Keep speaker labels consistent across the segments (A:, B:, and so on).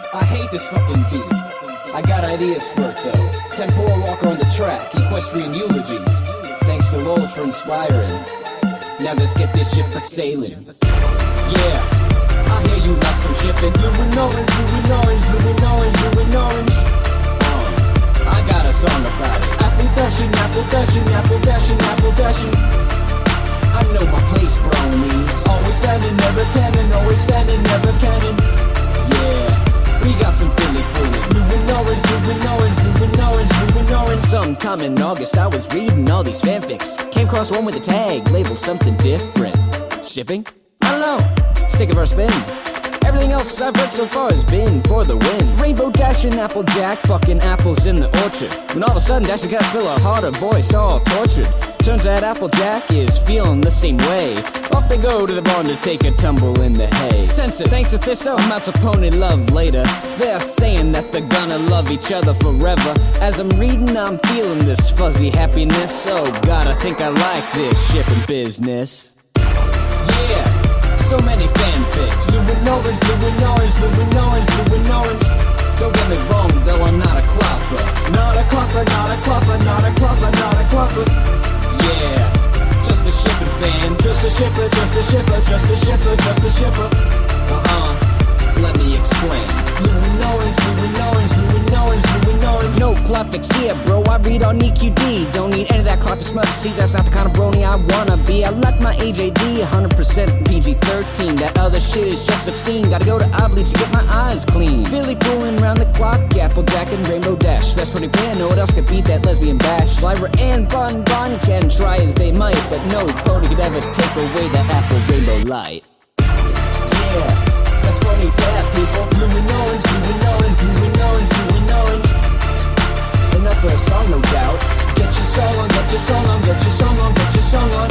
A: I hate this fucking beat. I got ideas for it though. Temporal walker on the track, equestrian eulogy. Thanks to Lols for inspiring. Now let's get this ship a-sailing. Yeah, I hear you like some shipping. Blue and orange, blue and orange, blue and orange, blue and orange. I got a song about it. Apple dashing, apple dashing, apple dashing, apple dashing. I know my place, bronies. Always standing, never cannon. Always standing, never cannon. Yeah, we got some Philly fooling. Blue and orange, blue and orange, blue and orange, blue and orange. Sometime in August I was reading all these fanfics. Came across one with a tag, labeled something different. Shipping? I don't know. Stick of our spin. Everything else I've read so far has been for the win. Rainbow Dashing, Applejack, bucking apples in the orchard. When all of a sudden Dashing got spill a harder voice, all tortured. Turns out Applejack is feeling the same way. Off they go to the barn to take a tumble in the hay. Censor, thanks to Thisto, amounts of pony love later. They're saying that they're gonna love each other forever. As I'm reading, I'm feeling this fuzzy happiness. Oh God, I think I like this shipping business. Yeah, so many fanfics. Blue and orange, blue and orange, blue and orange, blue and orange. Don't get me wrong, though I'm not a clopper. Not a clopper, not a clopper, not a clopper, not a clopper. Yeah, just a shipping fan. Just a shipper, just a shipper, just a shipper, just a shipper. Let me explain. Blue and orange, blue and orange, blue and orange, blue and orange. No cloppics here, bro, I read on EQD. Don't need any of that cloppy smut. See, that's not the kind of brony I wanna be. I like my AJD 100% PG-13. That other shit is just obscene. Gotta go to iBleach to get my eyes clean. Philly fooling round the clock, Applejack and Rainbow Dash. That's pretty bland, no one else could beat that lesbian bash. Lyra and Bon Bon can try as they might, but no pony could ever take away that apple rainbow light. Yeah, that's funny bad people. Blue and orange, blue and orange, blue and orange, blue and orange. Enough for a song, no doubt. Get your song on, get your song on, get your song on, get your song on.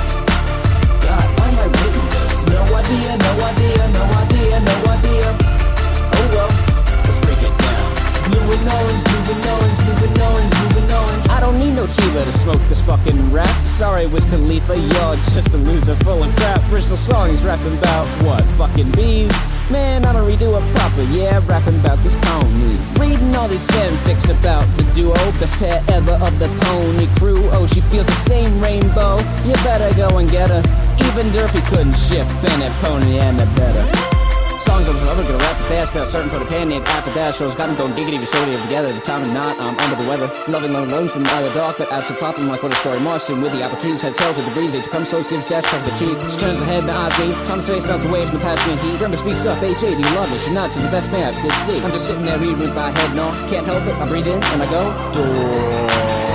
A: God, why am I writing this? No idea, no idea, no idea, no idea. Oh well, let's break it down. Blue and orange, blue and orange, blue and orange, blue and orange. I don't need no Chiba to smoke this fucking rap. Sorry, Wiz Khalifa, you're just a loser full of crap. Original song he's rapping about what? Fucking bees? Man, I don't redo it proper, yeah, rapping about this pony. Reading all these fanfics about the duo, best pair ever of the pony crew. Oh, she feels the same rainbow, you better go and get her. Even Derpy couldn't ship Bennett, Pony, and a better. Songs I'm forever gonna rap fast about a certain pony pan named Apple Dash. Shows got him going giggity, we sorted together. The time and not, I'm under the weather. Loving, alone from the dark, but as a flopping like what a story marks. And with the apple trees, head south with the breeze. Age come so give dash, check the cheek. She turns her head to IV. Tom's face felt away from the passion and heat. Remember, speaks up, HA, do you love me? She nods, you're the best man I did see. I'm just sitting there reading with my head, no, can't help it. I breathe in and I go, door.